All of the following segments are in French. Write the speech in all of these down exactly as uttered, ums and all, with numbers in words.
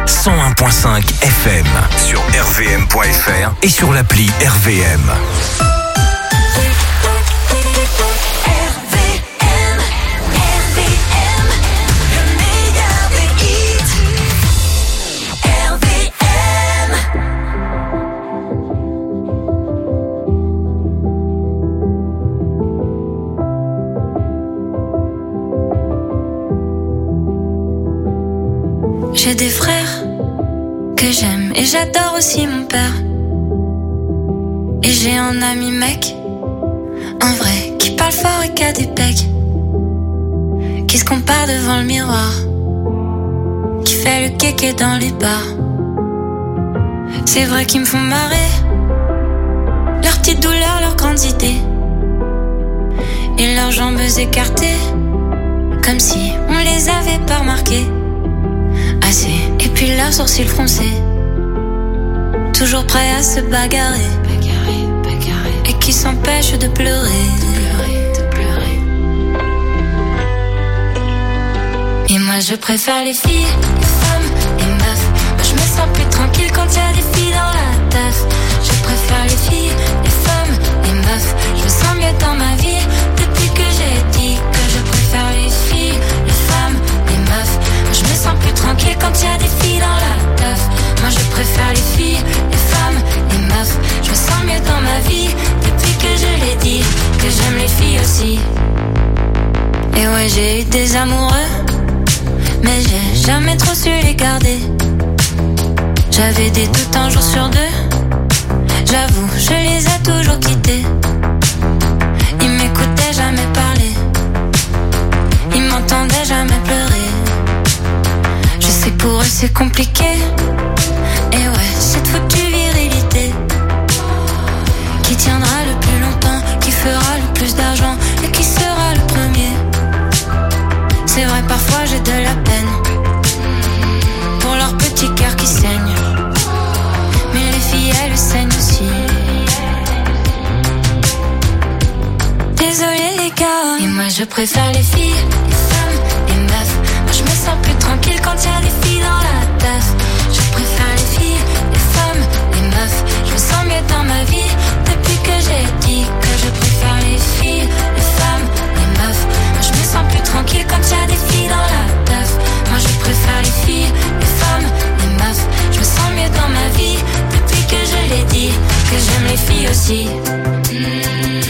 cent un virgule cinq F M sur R V M point F R et sur l'appli R V M. J'ai des frères que j'aime et j'adore aussi mon père. Et j'ai un ami mec, un vrai, qui parle fort et qui a des pecs, qui se compare devant le miroir, qui fait le kéké dans les bars. C'est vrai qu'ils me font marrer, leurs petites douleurs, leurs grandes idées, et leurs jambes écartées, comme si on les avait pas remarquées. Et puis leurs sourcils froncés, toujours prêts à se bagarrer, bagarrer, bagarrer, et qui s'empêchent de pleurer, de pleurer, de pleurer. Et moi je préfère les filles, les femmes, les meufs. Moi je me sens plus tranquille quand y a des filles dans la teuf. Je préfère les filles, les femmes, les meufs. Je me sens mieux dans ma vie depuis que j'ai dit que je préfère les filles, les femmes, les meufs. Je me sens plus tranquille quand il y a des filles dans la teuf. Moi je préfère les filles, les femmes, les meufs. Je me sens mieux dans ma vie depuis que je l'ai dit, que j'aime les filles aussi. Et ouais, j'ai eu des amoureux, mais j'ai jamais trop su les garder. J'avais des doutes un jour sur deux, j'avoue, je les ai toujours quittés. Ils m'écoutaient jamais parler, ils m'entendaient jamais pleurer. Je sais que pour eux c'est compliqué, et ouais, cette foutue virilité qui tiendra le plus longtemps, qui fera le plus d'argent et qui sera le premier. C'est vrai, parfois j'ai de la peine pour leur petit cœur qui saigne, mais les filles elles saignent aussi. Désolé les gars, et moi je préfère les filles, les femmes, les meufs. Moi je me sens plus tranquille quand y a des filles dans la teuf. Je préfère les filles, les femmes, les meufs. Je me sens mieux dans ma vie depuis que j'ai dit que je préfère les filles, les femmes, les meufs. Moi je me sens plus tranquille quand y a des filles dans la teuf. Moi je préfère les filles, les femmes, les meufs. Je me sens mieux dans ma vie depuis que je l'ai dit, que j'aime les filles aussi. Mmh.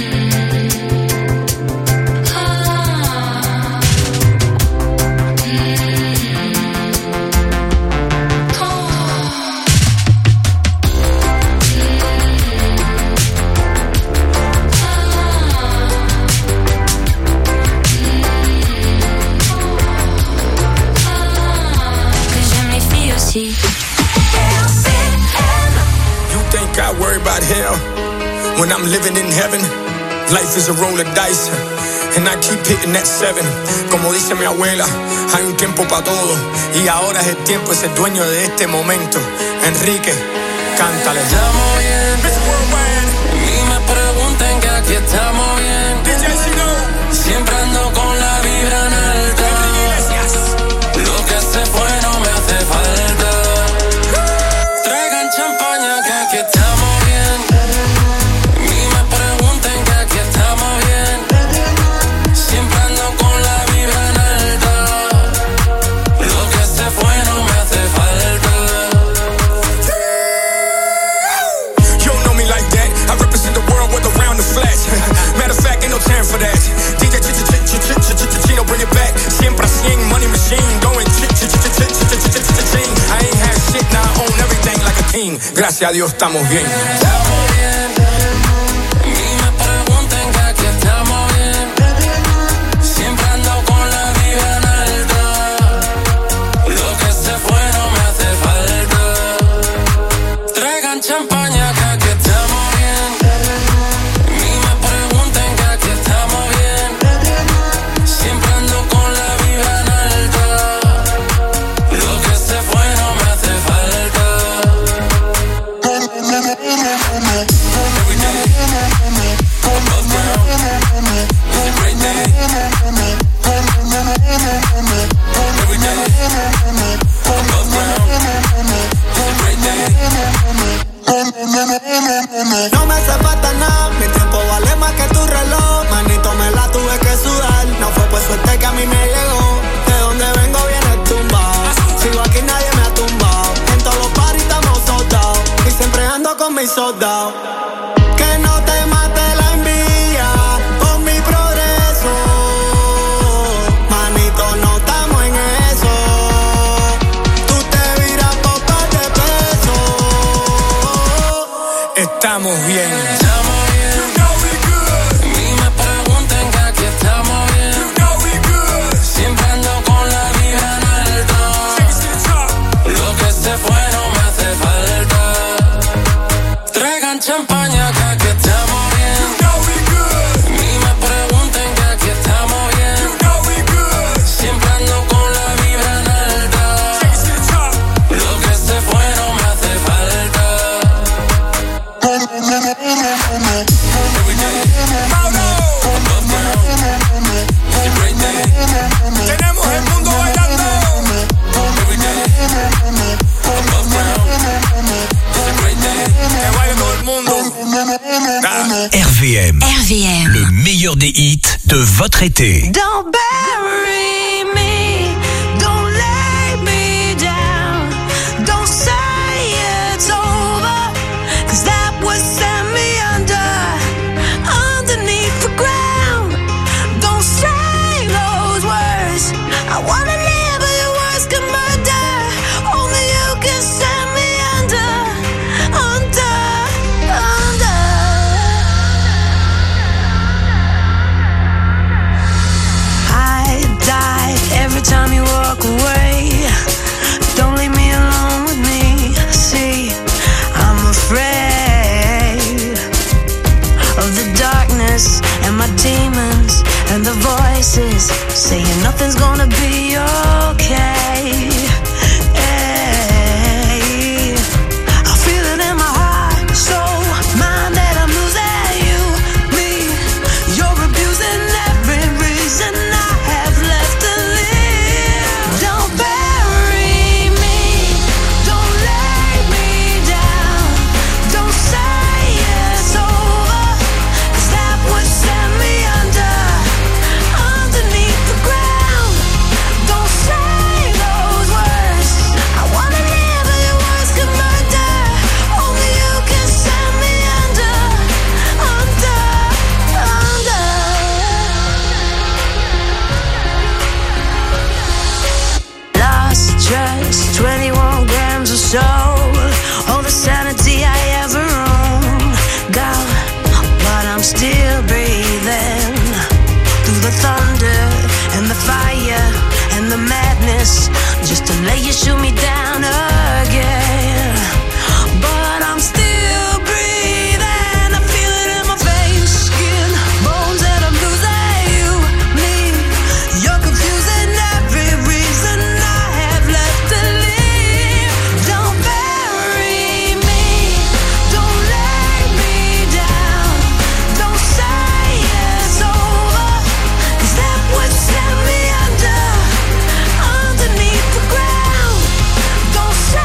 I worry about hell when I'm living in heaven. Life is a roll of dice, and I keep hitting that seven. Como dice mi abuela, hay un tiempo para todo, y ahora es el tiempo de ser dueño de este momento. Enrique, cántale. Estamos bien, ni me pregunten que aquí estamos bien. D J Chino, siempre ando con la vibra en alta. Lo que se fue no me hace falta. Traigan champaña que aquí estamos bien. Ni me pregunten que aquí estamos bien. Siempre ando con la vibra en alta. Lo que se fue no me hace falta. You don't know me like that. I represent the world with around the flash. Matter of fact, ain't no time for that. D J Chino, bring it back. Siempre cien, money machine, going ch-ch-ch-ch-ch-ch-ch-ch-ch-ch-ch-ch. I ain't had shit, now I own everything like a king. Gracias a Dios estamos bien. Estamos bien. Ni me pregunten que aquí estamos bien. Siempre ando con la vibra en alta. Lo que se fue no me hace falta. Traigan champaña que aquí estamos bien. Ni me pregunten que aquí estamos bien. Siempre ando con la vibra en alta. Lo que se fue no me hace falta. mi soldado. Que no te mate la envidia por mi progreso. Manito, no estamos en eso. Tú te viras por par de pesos. Estamos bien. Champaña, que aquí estamos bien. You know we good. Ni me pregunten que aquí estamos bien. You know we good. Siempre ando con la vibra en alta. Lo que se fue no me hace falta. Tenemos el mundo bailando. Que baile todo el mundo. R V M. R V M. Le meilleur des hits de votre été. Don't bury me, don't lay me down, don't say it's over, 'cause that would send me under, underneath the ground. Don't say those words, I wanna live but your words can murder, only you can send me under, under, under. I die every time you walk away. Don't leave me alone with me. See, I'm afraid of the darkness and my demons and the voices saying nothing's gonna be okay. Hey, I feel it in my heart, soul, mind that I'm losing you, me. You're abusing every reason I have left to live. Don't bury me, don't lay me down, don't say it's over, 'cause that would send me under, underneath the ground. Don't say those words, I wanna live but your words can murder, only you can send me under, under, under. Lost trust, twenty-one grams of soul, all the sanity I ever owned, gone, but I'm still breathing. Through the thunder and the fire and the madness, just to let you shoot me down again. But I'm still breathing, I feel it in my veins, skin, bones that I'm losing you, me. You're confusing every reason I have left to live. Don't bury me, don't lay me down, don't say it's over, 'cause that would send me under, underneath the ground. Don't say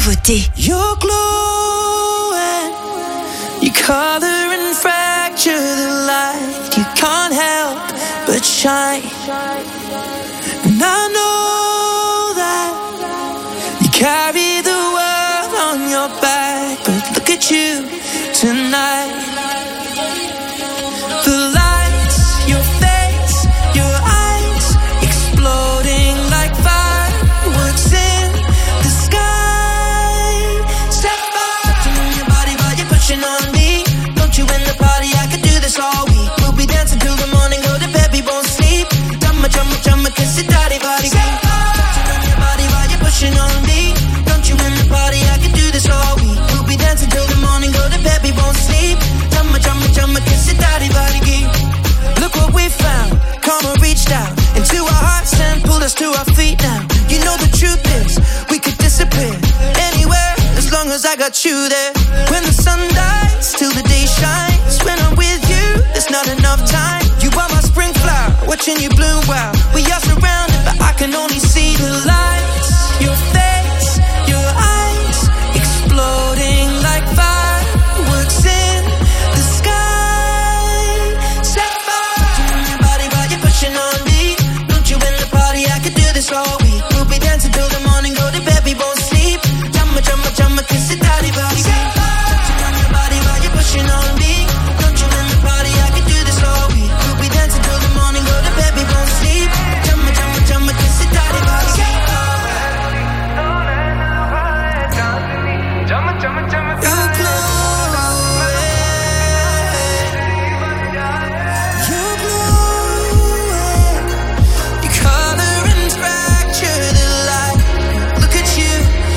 nouveautés. You're glowing, you color and fracture the light. You can't help but shine. And I know that you carry the world on your back, but look at you tonight. The lights, your face, your eyes, exploding like fireworks in the sky. Set fire to your body while you're pushing on me. Don't you in the party, I could do this all week. We'll be dancing till the morning, go to bed, we won't sleep. Chumma, chumma, chumma, kiss it, daddy, body. Set fire to your body while you're pushing on me. Don't you in the party, I could do this all week. We'll be dancing till the morning, go to bed, we won't sleep. Chumma, chumma, chumma, kiss it, daddy, body. Look what we found, karma reached out into our hearts and pulled us to our feet now. You know the truth is, we could disappear anywhere as long as I got you there. When the sun dies, till the day shines. When I'm with you, there's not enough time. You are my spring flower, watching you bloom wild. We are surrounded, but I can only see the lights. Your face, your eyes, exploding like fireworks in the sky. Set fire to your body while you're pushing on me. Don't you in the party, I could do this all week. We'll be dancing till the morning, go to bed, we won't sleep. Chumma, chumma, chumma, kiss it, daddy, body. Set fire to your body while you're pushing on me. Don't you in the party, I could do this all week. We'll be dancing till the morning, go to bed, we won't sleep. Chumma, chumma, chumma, kiss it, daddy, body. You're glowing, you're glowing. You color and fracture the light. Look at you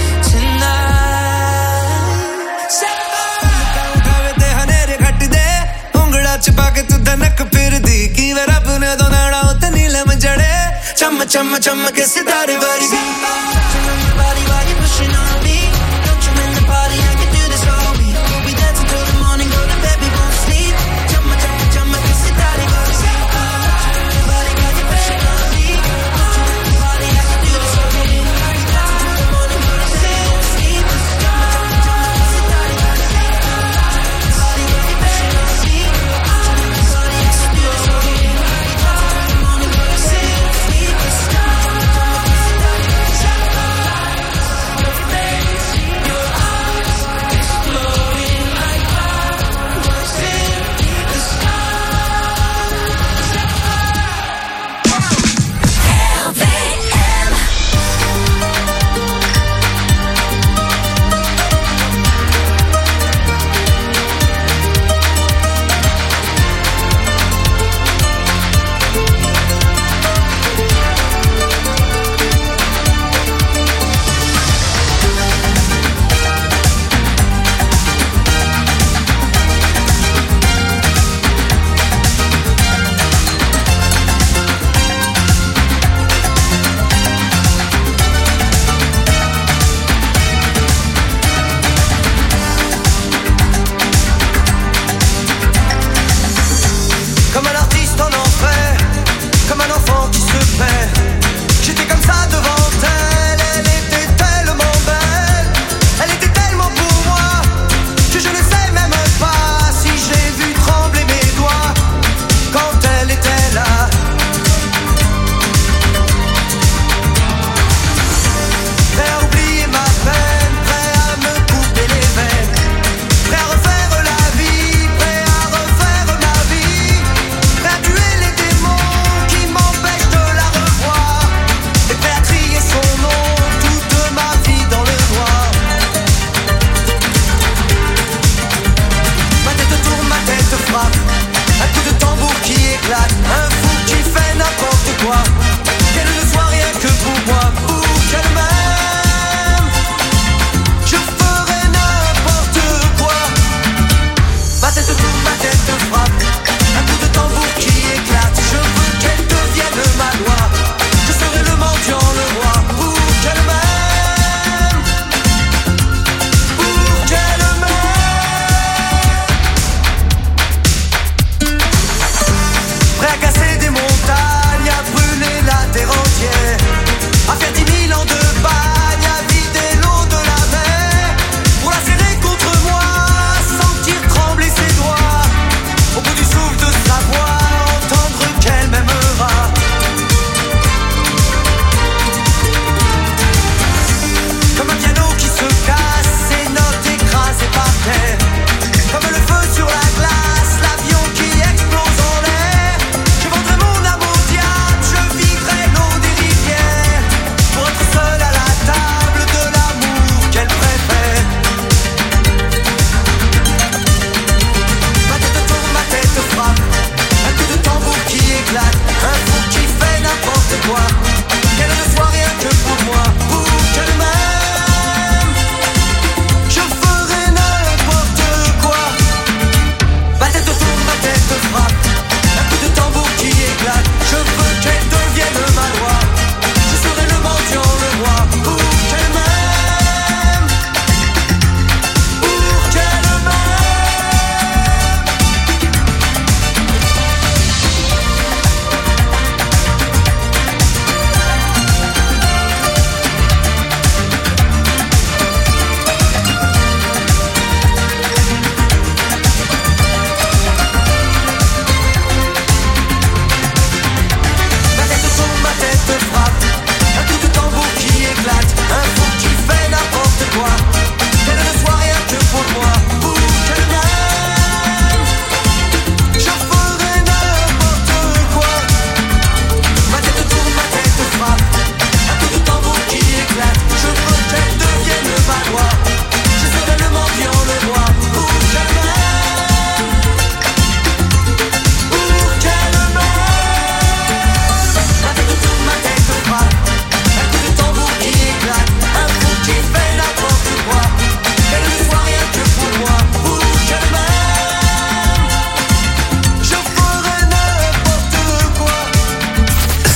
tonight. Set fire. उठावे ते हनेरे घट दे उंगड़ा छुपा के तू धनक फिर दी की वे रब ने दो नाड़ा उते नीलम जड़े Chumma, chumma, chumma, kiss it, daddy, body. Set fire to your body while you're pushing on me. Don't you in the party, I can do this all week. We'll be dancing till the morning, go to bed, we won't sleep. Chumma, chumma, chumma, kiss it, daddy, body. Set fire to your body while you're pushing on me. Don't you in the party, I can do this all week. We'll be dancing till the morning, go to bed, we won't sleep. Chumma, chumma, chumma, kiss it, daddy, body. Set fire to your body while you're pushing on me. Don't you in the party, I can do this all week. We'll be dancing till the morning, go to bed, we won't sleep. Chumma, chumma, chumma, kiss it, daddy, body. Set fire.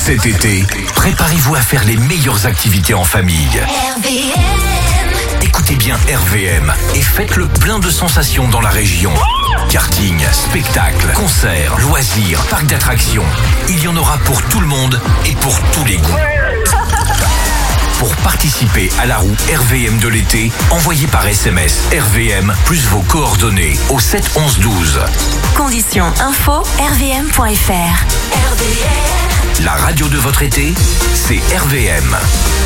Cet été, préparez-vous à faire les meilleures activités en famille. R V M. Écoutez bien R V M et faites le plein de sensations dans la région. Karting, spectacles, concerts, loisirs, parcs d'attractions. Il y en aura pour tout le monde et pour tous les goûts. Pour participer à la roue R V M de l'été, envoyez par S M S R V M plus vos coordonnées au sept onze douze. Conditions info r v m point f r. R V M. La radio de votre été, c'est R V M.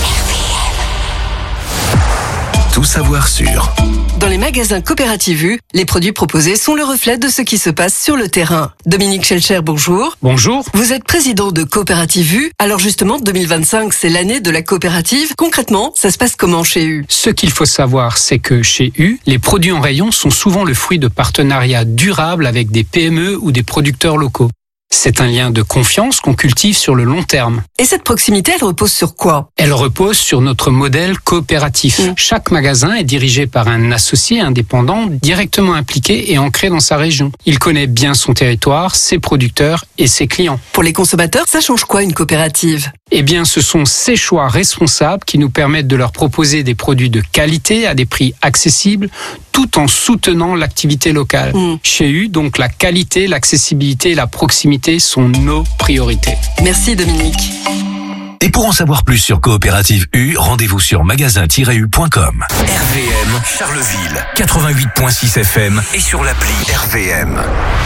Tout savoir sur. Dans les magasins Coopérative U, les produits proposés sont le reflet de ce qui se passe sur le terrain. Dominique Schelcher, bonjour. Bonjour. Vous êtes président de Coopérative U. Alors justement, deux mille vingt-cinq, c'est l'année de la coopérative. Concrètement, ça se passe comment chez U ? Ce qu'il faut savoir, c'est que chez U, les produits en rayon sont souvent le fruit de partenariats durables avec des P M E ou des producteurs locaux. C'est un lien de confiance qu'on cultive sur le long terme. Et cette proximité, elle repose sur quoi ? Elle repose sur notre modèle coopératif. Mmh. Chaque magasin est dirigé par un associé indépendant directement impliqué et ancré dans sa région. Il connaît bien son territoire, ses producteurs et ses clients. Pour les consommateurs, ça change quoi une coopérative ? Eh bien, ce sont ces choix responsables qui nous permettent de leur proposer des produits de qualité à des prix accessibles, tout en soutenant l'activité locale. Mmh. Chez U, donc, la qualité, l'accessibilité et la proximité sont nos priorités. Merci Dominique. Et pour en savoir plus sur Coopérative U, rendez-vous sur magasin tiret u point com. R V M Charleville, quatre-vingt-huit point six F M et sur l'appli R V M.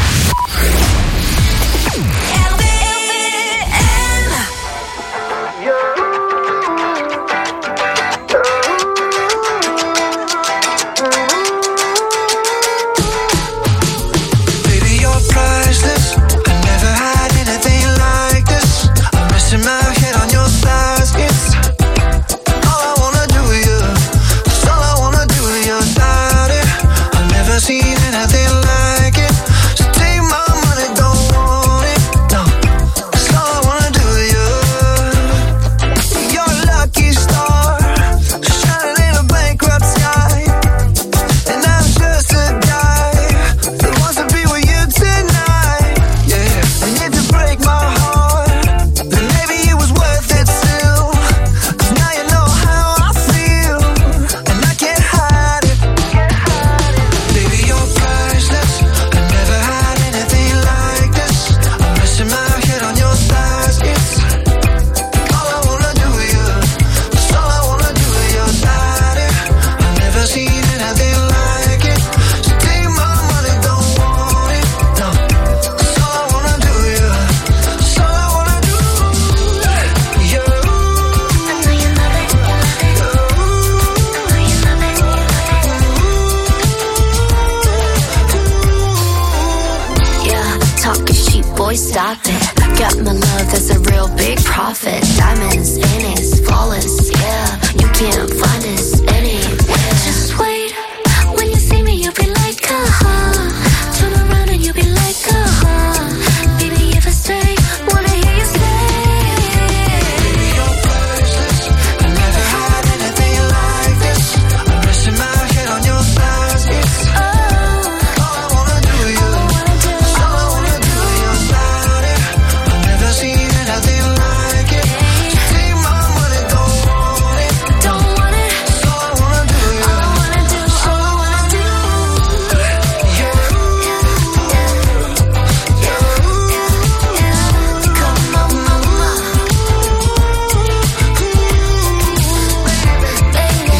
Stop it. Got my love, that's a real big profit. Diamonds in it, flawless, yeah. You can't find us anywhere. Just wait, when you see me, you'll be like, uh-huh. Turn around and you'll be like, uh-huh. Baby, if I stay, wanna hear you say. Baby, you're priceless. I never had anything like this. I'm resting my head on your thighs. It's oh, all I wanna do, you. All I wanna do, you. Seen anything like it. So take my money, don't want it. Don't want it. So I wanna do, you. All I wanna do, all I wanna do. Yeah. Yeah. Come on, mama. Baby.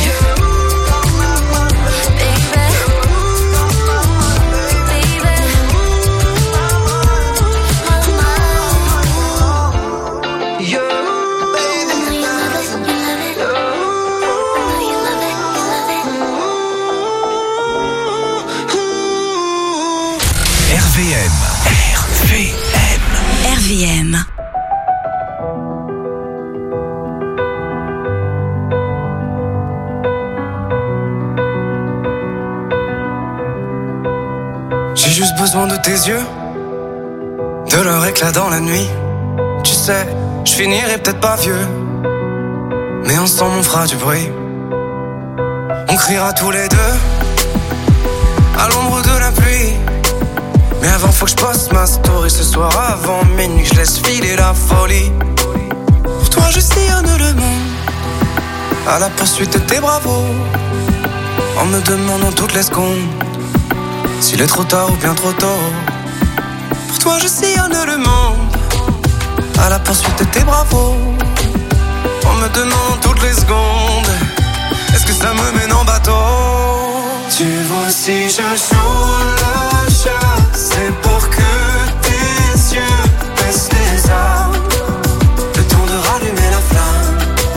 R V M. R V M. R V M. J'ai juste besoin de tes yeux, de leur éclat dans la nuit. Tu sais, je finirai peut-être pas vieux, mais ensemble on fera du bruit. On criera tous les deux à l'ombre de la pluie. Mais avant faut que je poste ma story ce soir avant minuit, je laisse filer la folie. toi je sillonne le monde à la poursuite de tes bravos, en me demandant toutes les secondes s'il est trop tard ou bien trop tôt. Pour toi je sillonne le monde à la poursuite de tes bravos, en me demandant toutes les secondes est-ce que ça me mène en bateau. Tu vois si je joue le jeu, c'est pour que tes yeux baissent les armes, le temps de rallumer la flamme.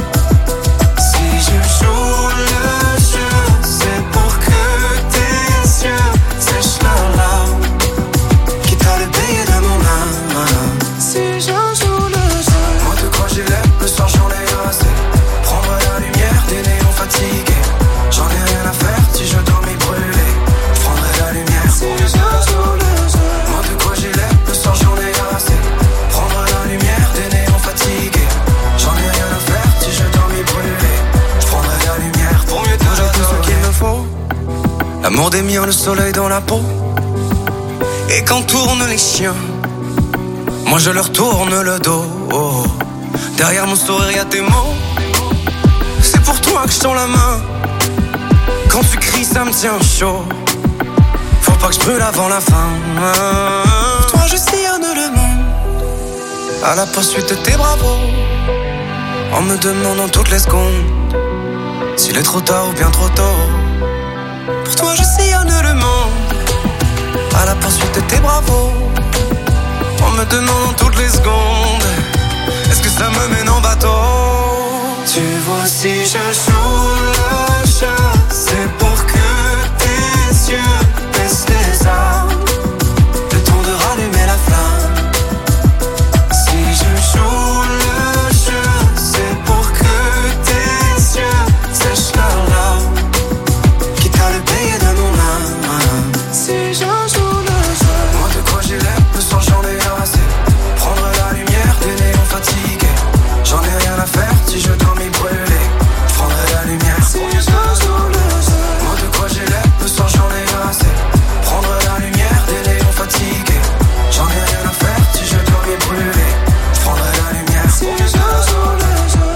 Si je joue le jeu, c'est pour que tes yeux sèchent leurs larmes, quitte à le payer de mon âme. Si je joue le jeu, moi de quoi j'ai l'air, le soir j'en ai assez. Prendre la lumière des néons fatigués, j'en ai rien à faire si je dois m'y brûler. Je prendrai la lumière si je joue le jeu. Moi de quoi j'ai l'air, le soir j'en ai assez. Prendre la lumière des néons fatigués, j'en ai rien à faire si je dois m'y brûler. Je prendrai la lumière pour mieux te j'ai tout ce qu'il me faut. L'amour des miens, le soleil dans la peau. Et quand tournent les chiens, moi je leur tourne le dos. Oh. Derrière mon sourire y'a tes mots, c'est pour toi que je tends la main. Quand tu cries ça me tient chaud, faut pas que je brûle avant la fin. Pour toi je sillonne le monde à la poursuite de tes bravos, en me demandant toutes les secondes s'il est trop tard ou bien trop tôt. Pour toi je sillonne le monde à la poursuite de tes bravos, en me demandant toutes les secondes est-ce que ça me mène en bateau. Tu vois si je joue le jeu, c'est pour que tes yeux baissent les armes, le temps de rallumer la flamme. Si je joue le jeu, c'est pour que tes yeux sèchent leurs larmes, quitte à le payer de mon âme. Si je joue le jeu, moi de quoi j'ai l'air, le soir j'en ai assez. Prendre la lumière des néons fatigués, j'en ai rien à faire si je dois m'y brûler. Je prendrai la lumière si je joue le jeu. Moi de quoi j'ai l'air, le soir j'en ai assez. Prendre la lumière des néons fatigués, j'en ai rien à faire si je dois m'y brûler. Je prendrai la lumière si je joue le jeu.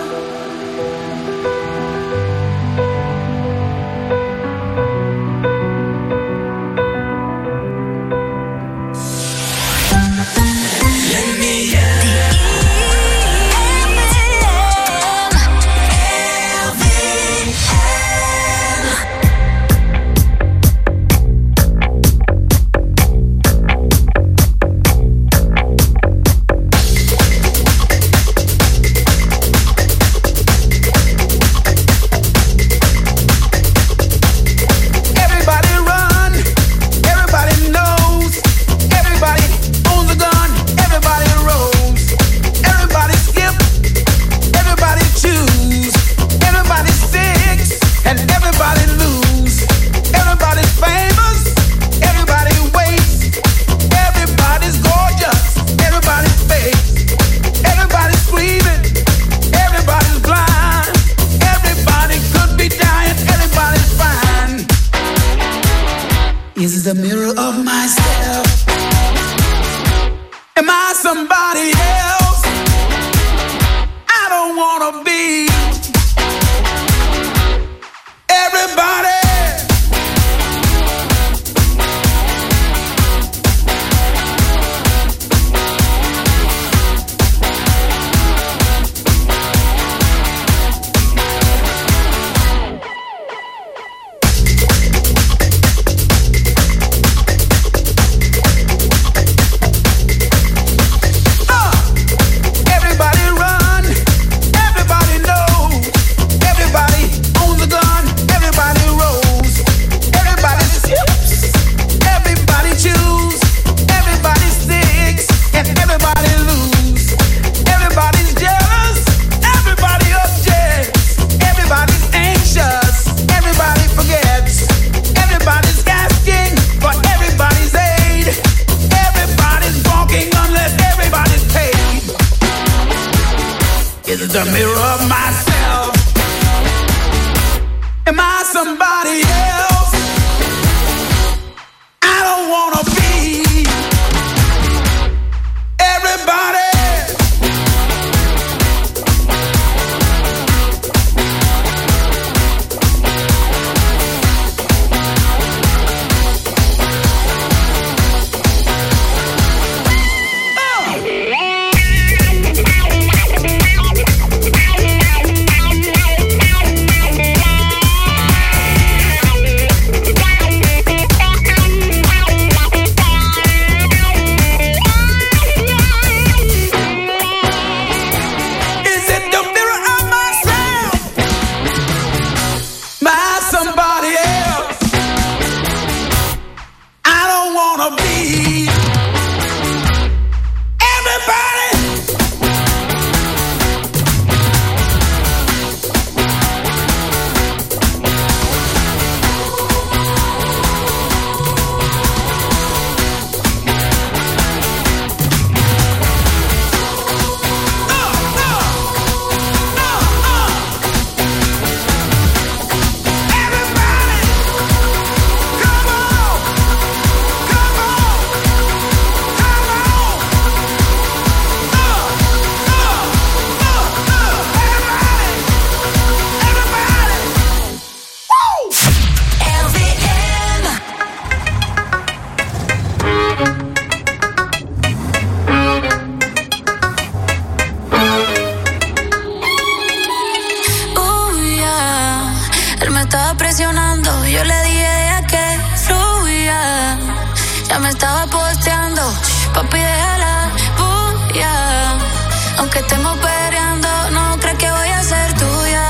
Is the mirror of myself. Am I somebody else? I don't wanna be everybody. The mirror of myself. Am I somebody else? I don't wanna be everybody. que estemos peleando, no crees que voy a ser tuya.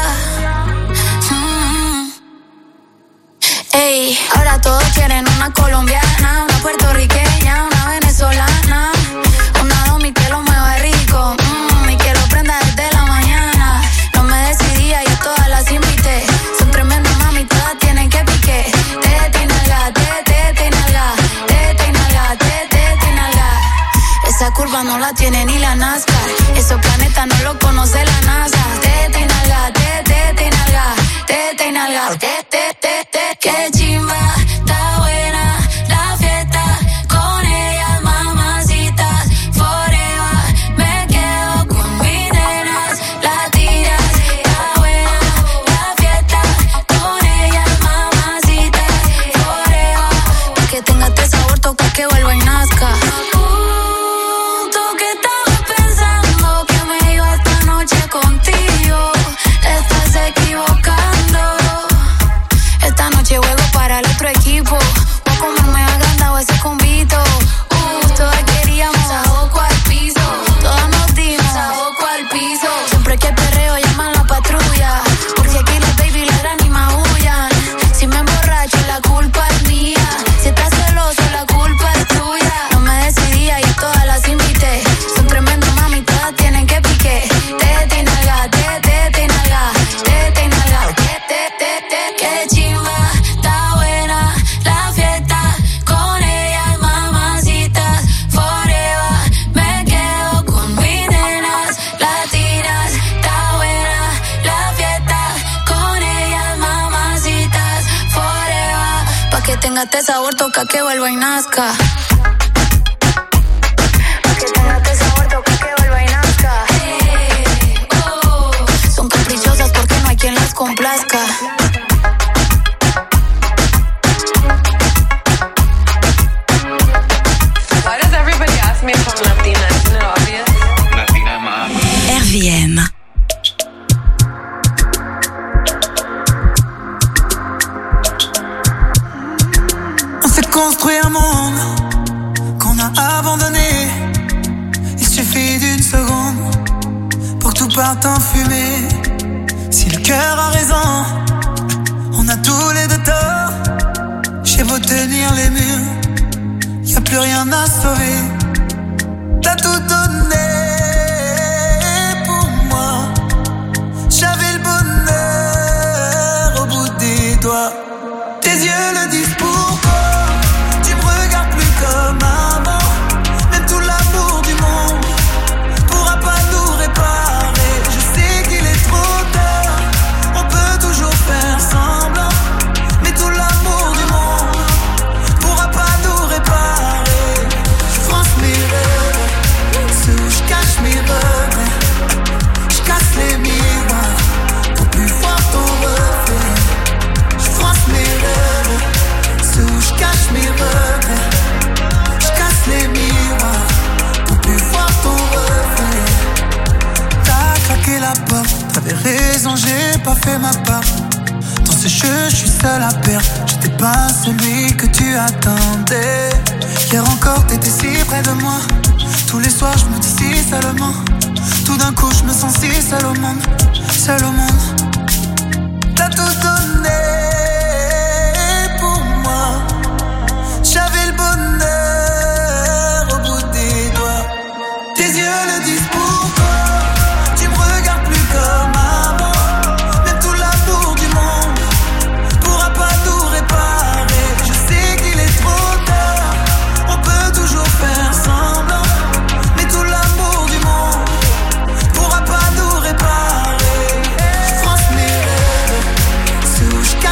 Mm. Ey, ahora todos quieren una colombiana, una puertorriqueña, una venezolana, una domi que lo mueva rico. Mm, y quiero prenda desde la mañana. No me decidía, yo todas las invité. Son tremendas mami, todas tienen que pique. Tete y nalga, tete y nalga, tete y nalga, tete y nalga. Esa curva no la tiene ni la NASCAR. Esos planetas no lo conoce la NASA. Tete y nalga, tete y nalga, tete y nalga, tete, tete, qué chimba, está buena la fiesta con ellas, mamacitas, forever. Me quedo con mis nenas latinas. Está buena la fiesta con ellas, mamacitas, forever. Pa' que tenga este sabor, toca que vuelva y nazca. Uh, tú que estabas pensando que me iba esta noche contigo, te estás equivocando. Esta noche juego para el otro equipo. Voy a comerme agrandado ese convito. Uh, todas queríamos saoco al piso. Todas nos dimos saoco al piso. Siempre que perreo llaman la patrulla, porque aquí las baby ladran y maullan. Si me emborracho la culpa es mía. Si estás celoso la culpa es tuya. No me decidía y todas las invité. Son tremendas mami, todas tienen que pique. Tete y nalga, tete y nalga, tete y nalga, tete, tete, qué chimba, está buena la fiesta con ellas, mamacitas, forever. Me quedo con mis nenas latinas. Está buena la fiesta con ellas, mamacitas, forever. Pa' que tenga este sabor, toca que vuelva y nazca. Pa' que tenga este sabor, toca que vuelva y nazca. Eh, oh. Son caprichosas porque no hay quien las complazca. Why does everybody ask me if I'm Latina? Isn't it obvious? Latina más. R V M. On s'est construit un monde qu'on a abandonné. Il suffit d'une seconde pour que tout parte en fumée. Si le cœur a raison, on a tous les deux tort. J'ai beau tenir les murs, y a plus rien à sauver. T'as tout donné pour moi. J'avais le bonheur au bout des doigts. Tes yeux le disent pourquoi. Tu me regardes plus comme avant. Même tout l'amour du monde pourra pas nous réparer. Je sais qu'il est trop tard, on peut toujours faire semblant. Mais tout l'amour du monde pourra pas nous réparer. Je France mes rêves, ceux où je cache mes regrets. Je casse les miroirs pour plus voir ton reflet. Je France mes rêves, ceux où je cache mes regrets. Je casse les miroirs pour plus voir ton reflet. T'as claqué la porte, t'avais raison, j'ai pas fait ma part. Dans ce jeu, je suis seul à perdre. J'étais pas celui que tu attendais. Hier encore, t'étais si près de moi. Tous les soirs, je me dis si seulement. Tout d'un coup, je me sens si seul au monde. Seul au monde. T'as tout donné pour moi. J'avais le bonheur au bout des doigts. Tes yeux le disent pourquoi. Tu me regardes plus comme avant. Même tout l'amour du monde pourra pas nous réparer. Je sais qu'il est trop tard, on peut toujours faire semblant. Mais tout l'amour du monde pourra pas nous réparer. Je France mes rêves, ceux où je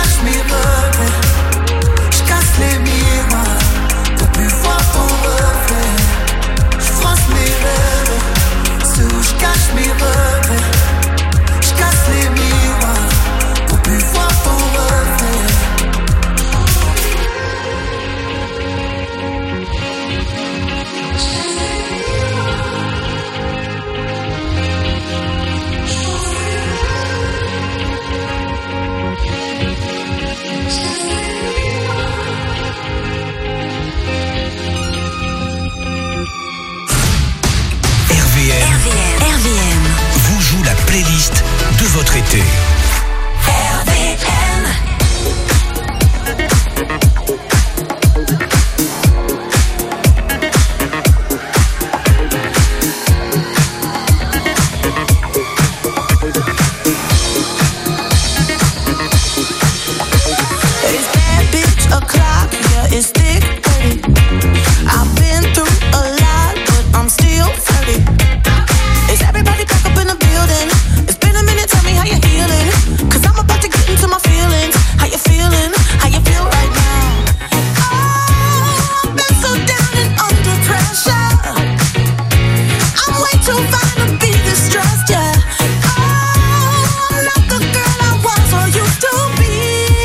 o'clock, yeah, it's thick thirty. I've been through a lot, but I'm still thirty. Is everybody back up in the building? It's been a minute, tell me how you're healing. Cause I'm about to get into my feelings. How you feeling? How you feel right now? Oh, I've been so down and under pressure. I'm way too fine to be distressed, yeah. Oh, I'm not the girl I was or used to be.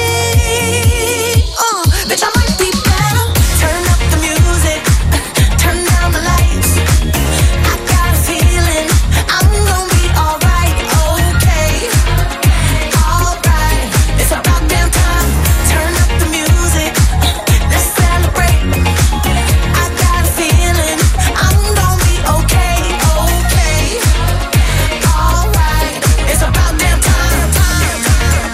Uh, bitch, I might be better. Turn up the music, turn down the lights. I got a feeling I'm gonna be alright, okay. Alright, it's about damn time. Turn up the music, let's celebrate. I got a feeling I'm gonna be okay, okay. Alright, it's about damn time, time, time,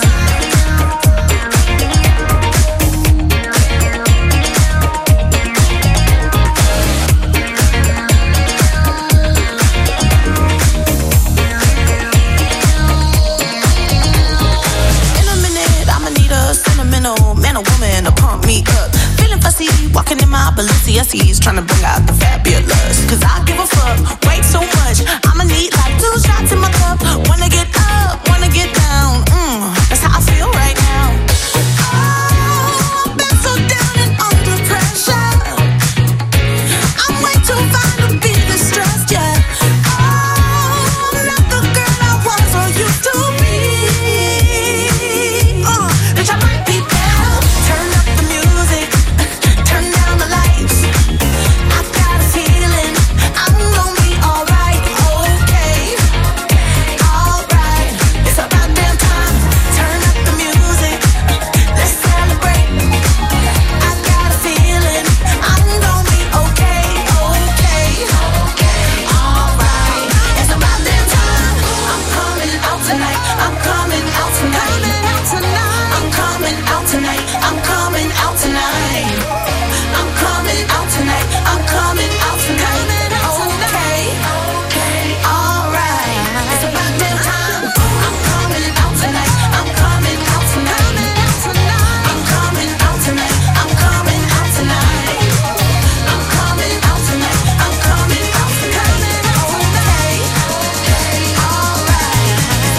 In a minute, I'ma need a sentimental man or woman to pump me up. Feeling fussy, walking in my Balenciennes, trying to bring out the fabulous. Cause I give a fuck, way too much. I'ma need like two shots in my cup. Wanna get up, wanna get down. Mm, that's how I feel right now. Oh, I've been so down and under pressure. I'm way too fine to be distressed, yeah. Oh, I'm not the girl I was or used to be. Uh, bitch, I might be better. Turn up the music, turn down the lights. I got a feeling I'm gonna be alright, okay. Alright, it's about damn time. Turn up the music, let's celebrate. I got a feeling I'm gonna be okay, okay. Alright, it's about damn time. I'm coming out tonight. I'm coming out tonight. I'm coming out tonight. I'm coming out tonight. I'm coming out tonight. I'm coming out tonight. Okay, alright. It's about damn time. I'm coming out tonight. I'm coming out tonight. I'm coming out tonight. I'm coming out tonight. I'm coming out tonight. I'm coming out tonight. Okay, alright.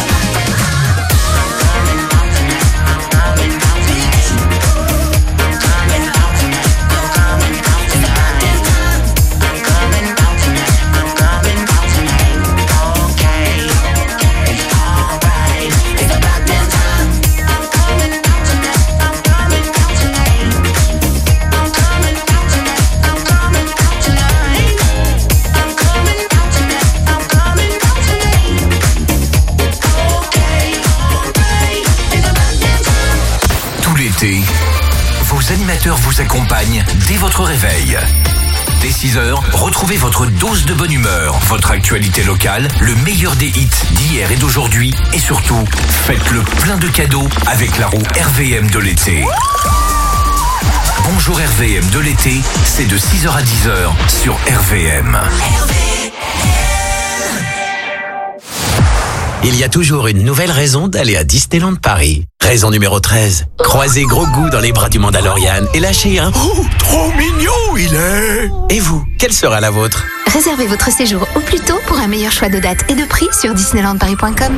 Tout l'été, vos animateurs vous accompagnent dès votre réveil. Dès six heures, retrouvez votre dose de bonne humeur, votre actualité locale, le meilleur des hits d'hier et d'aujourd'hui, et surtout, faites le plein de cadeaux avec la roue R V M de l'été. Bonjour R V M de l'été, c'est de six heures à dix heures sur R V M. Il y a toujours une nouvelle raison d'aller à Disneyland Paris. Raison numéro treize. Croisez Gros Goût dans les bras du Mandalorian et lâchez un « Oh, trop mignon il est !» Et vous, quelle sera la vôtre? Réservez votre séjour au plus tôt pour un meilleur choix de dates et de prix sur disneyland paris point com.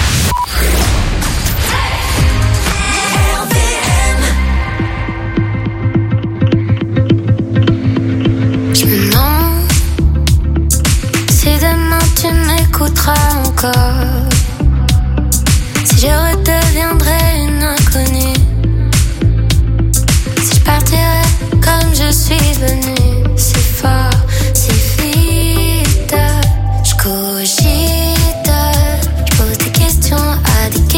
Je me demande si demain tu m'écouteras encore, si je redeviendrai une inconnue, si je partirai comme je suis venue, si fort, si vite. Je cogite, je pose des questions à des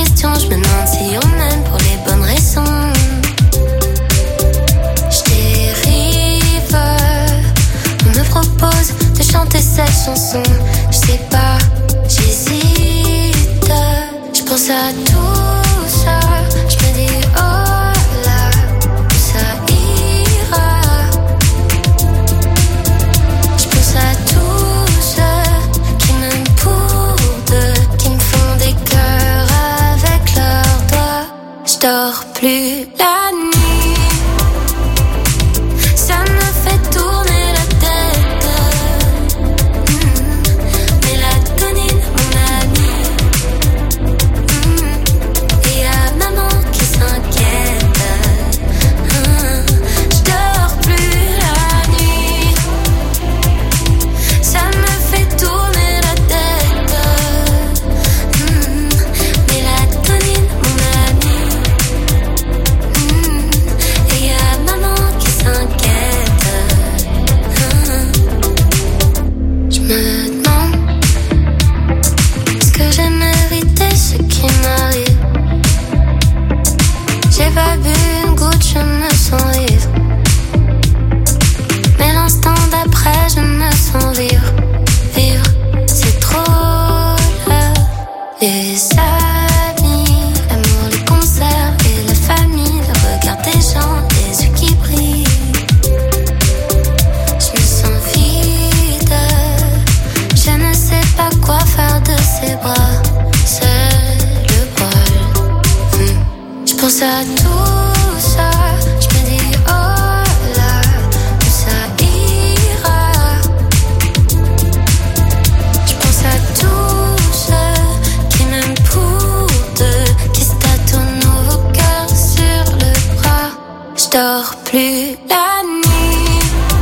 plus la nuit.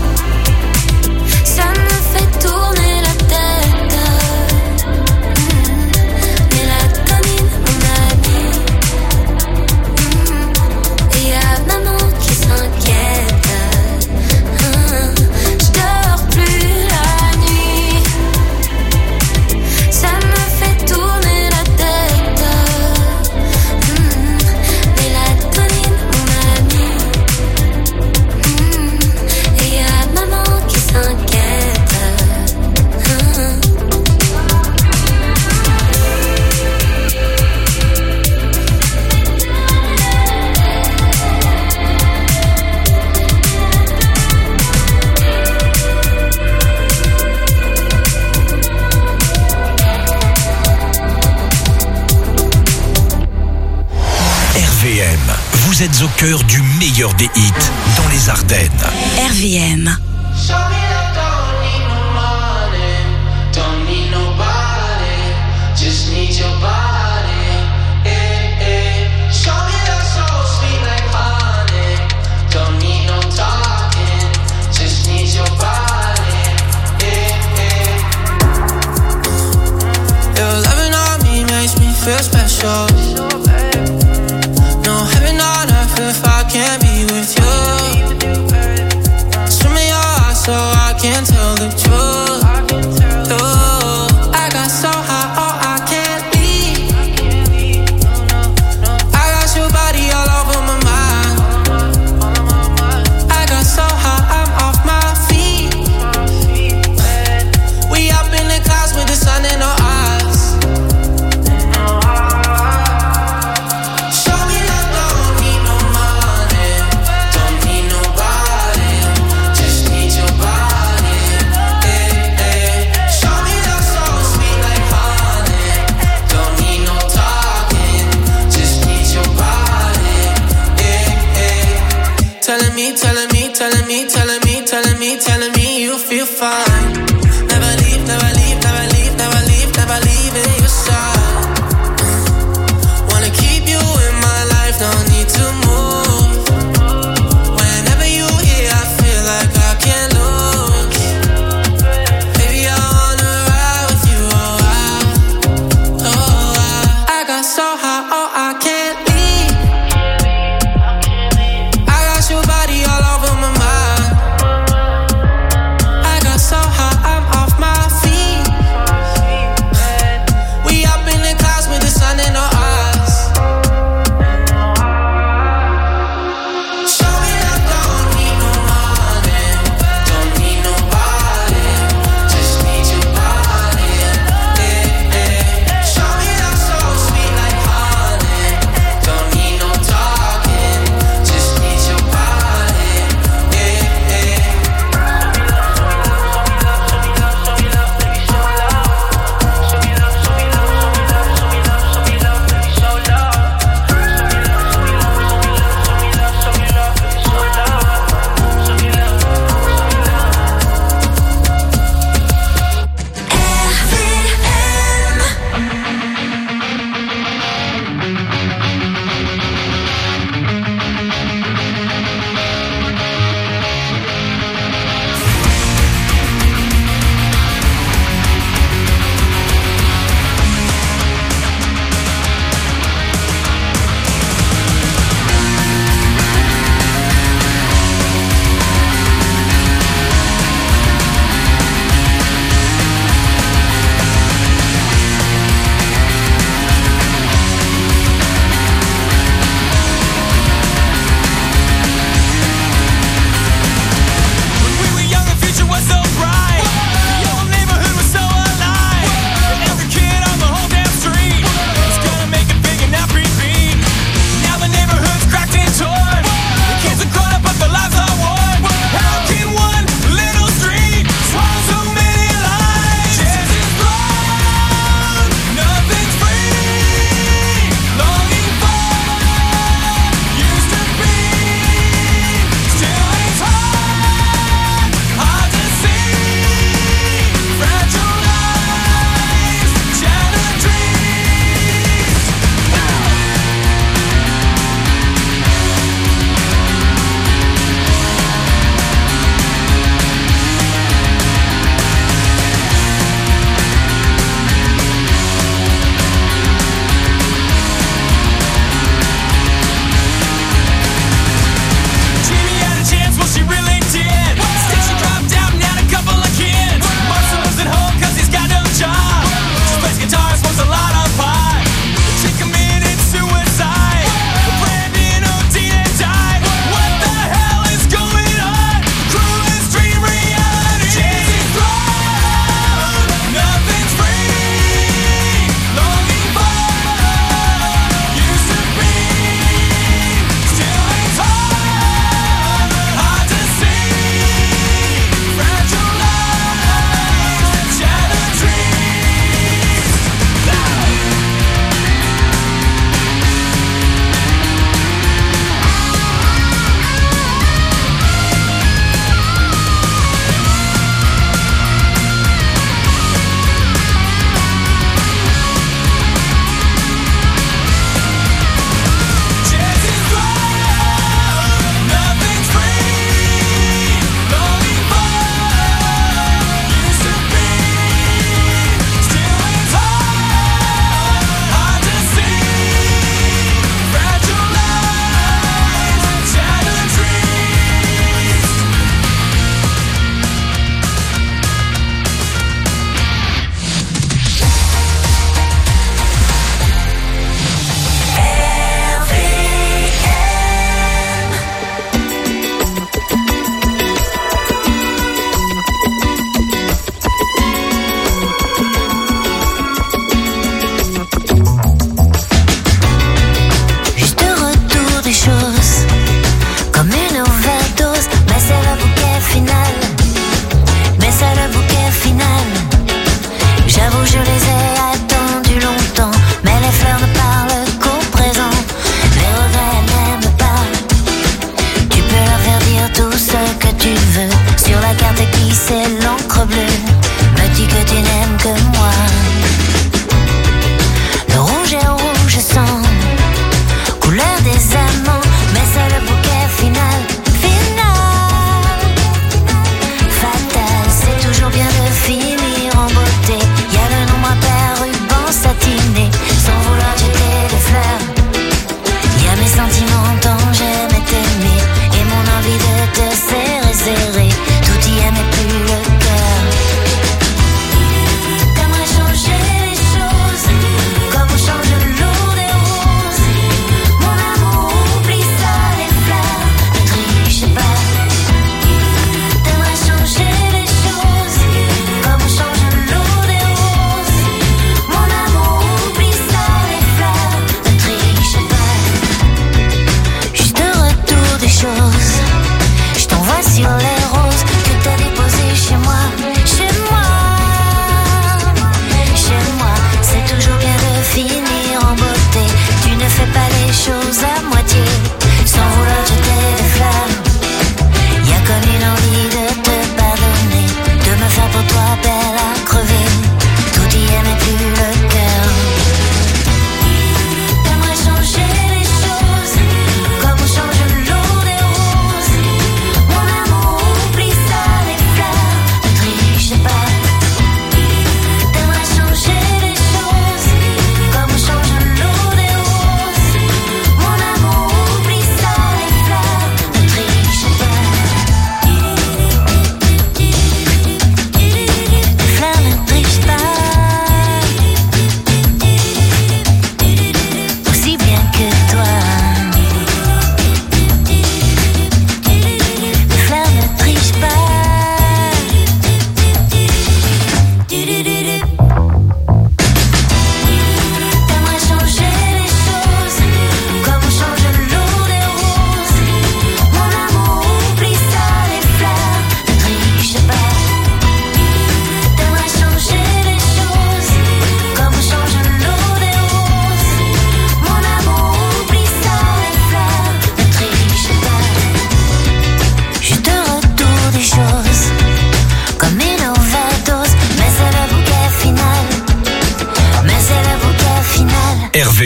Ça me fait tourner la tête. Mmh. Mélatonine, mon ami. Mmh. Et y'a maman qui s'inquiète. Mmh. J'dors plus la nuit. Ça me fait tourner la tête. Mmh. Mélatonine, mon ami. Mmh. Et y'a maman qui s'inquiète. Mmh. R V M, vous êtes au cœur du meilleur des hits dans les Ardennes. R V M. Show me that don't need no money, don't need nobody, just need your body. Eh, eh. Show me that soul sweet like honey, don't need no talking, just need your body. Eh, eh. Your loving on me makes me feel special. No heaven on earth if I can't be with you. Swim in your eyes so I can tell the truth. Ooh, I got so high, oh I can't leave. I got your body all over my mind. I got so high, I'm off my feet. We up in the clouds with the sun in our eyes. Show me that don't need no money, don't need nobody, just need your body. Eh, eh. Show me that soul sweet like honey, don't need no talking, just need your body. Eh, eh. Telling me, telling me, telling me, telling me, telling me, telling me you feel fine. Never leave, never leave, never leave, never leave, never leave in your side. Wanna keep you in my life, no need to move. Whenever you here, I feel like I can't lose. Baby, I wanna ride with you, oh I, oh I. I got so high, oh I can't leave. I got your body all over my mind. I got so high, I'm off my feet. We up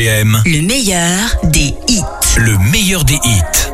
M. Le meilleur des hits. Le meilleur des hits.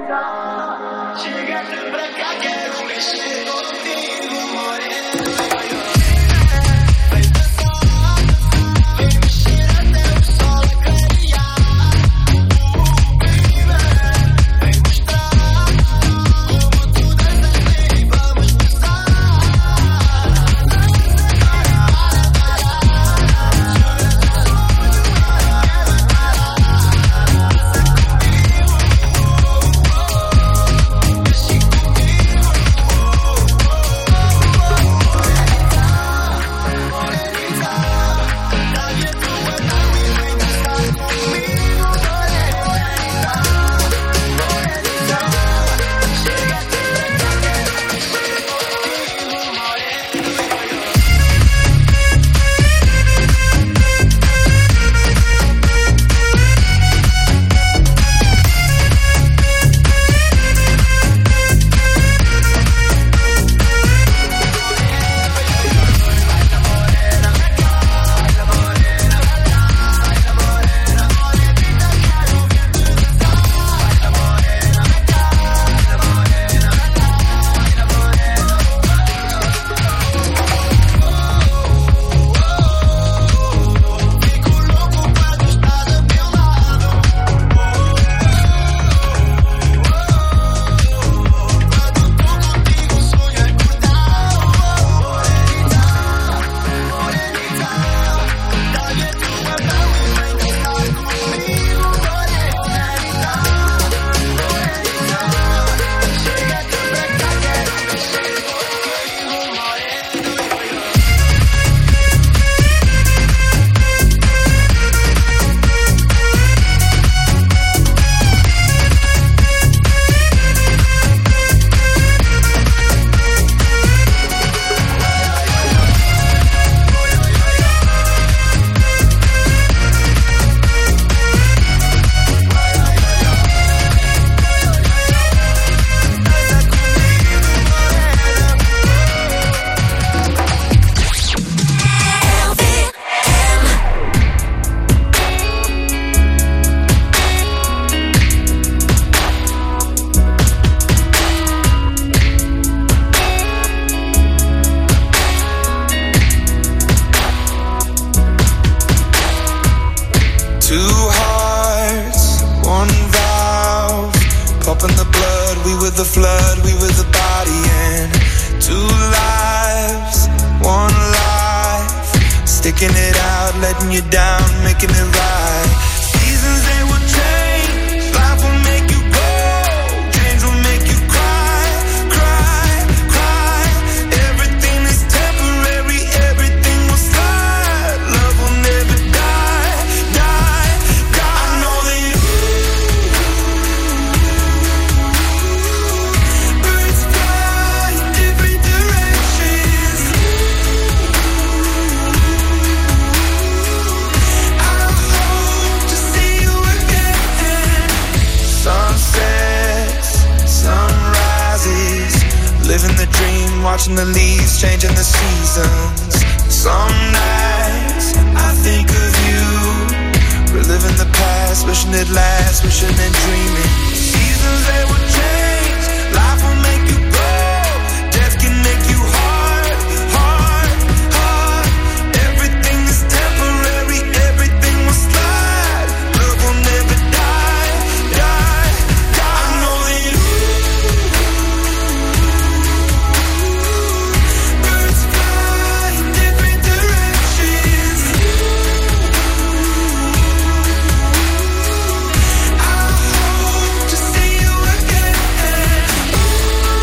the flood, we were the body, and two lives, one life, sticking it out, letting you down, making it right. Seasons, they will change, life will make you grow, change will make you cry, cry, cry. Everything is temporary, everything will slide, love will never die, die, die. I know that you birds fly in different directions. I hope to see you again. Sunsets, sunrises, living the dream, watching the leaves, changing the seasons. Some nights I think of you, reliving the past, wishing it lasts, wishing and dreaming. Seasons, they will change, life will make you grow, death can make you hard, hard, hard. Everything is temporary, everything will slide, love will never die, die, die. I know that you birds fly in different directions. I hope to see you again.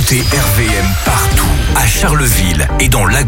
Écoutez R V M partout, à Charleville et dans la